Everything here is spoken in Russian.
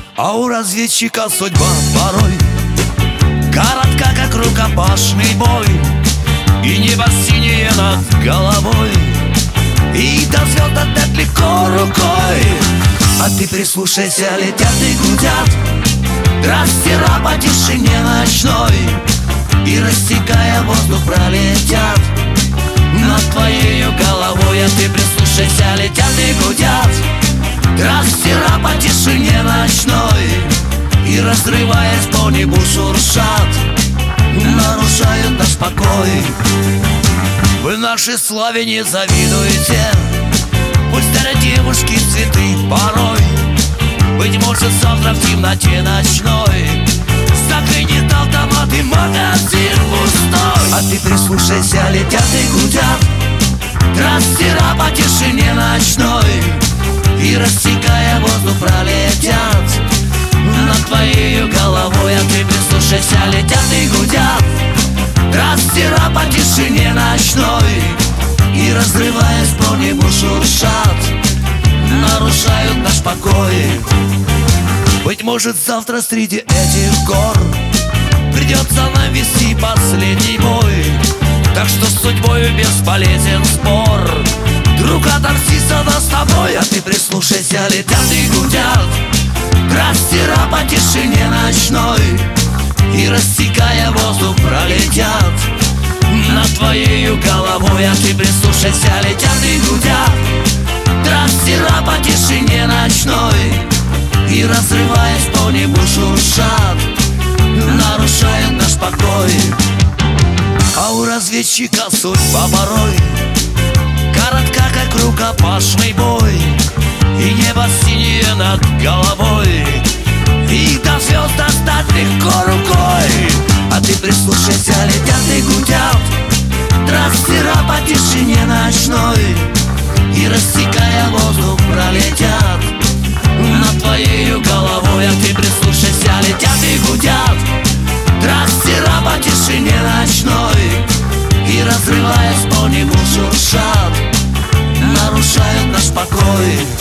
А у разведчика судьба порой коротка, как рукопашный бой. И небо синее над головой, и до звезд отдать легко рукой. А ты прислушайся, летят и гудят трассера по тишине ночной, и рассекая воздух пролетят над твоей головой. А ты прислушайся, летят и гудят трассера по тишине ночной, и разрываясь по небу шуршат, нарушают наш покой. Вы нашей славе не завидуете, пусть дарят девушки цветы порой. Быть может, завтра в темноте ночной заклинит автомат и магазин пустой. А ты прислушайся, летят и гудят трассера по тишине ночной, и рассекая воздух пролетят над твоей головой. А ты прислушайся, летят и гудят трассера по тишине ночной, и разрываясь по небу шуршат, нарушают наш покой. Быть может, завтра среди этих гор придется нам вести последний бой, так что с судьбою бесполезен спор. Друг, оторвись нас с тобой. А ты прислушайся, летят и гудят трассера по тишине ночной, и рассекая воздух пролетят над твоей головой. А ты прислушайся, летят и гудят трассера по тишине ночной, и разрываясь по небу шуршат, нарушают наш покой. А у разведчика судьба порой коротка, как рукопашный бой, и небо синее над головой, и до звезд достать легко рукой. А ты прислушайся, летят и гудят трассера по тишине ночной, и рассекая воздух пролетят над твоей головой. А ты прислушайся, летят и гудят трассера по тишине ночной, и разрываясь по небу шуршат, нарушают наш покой.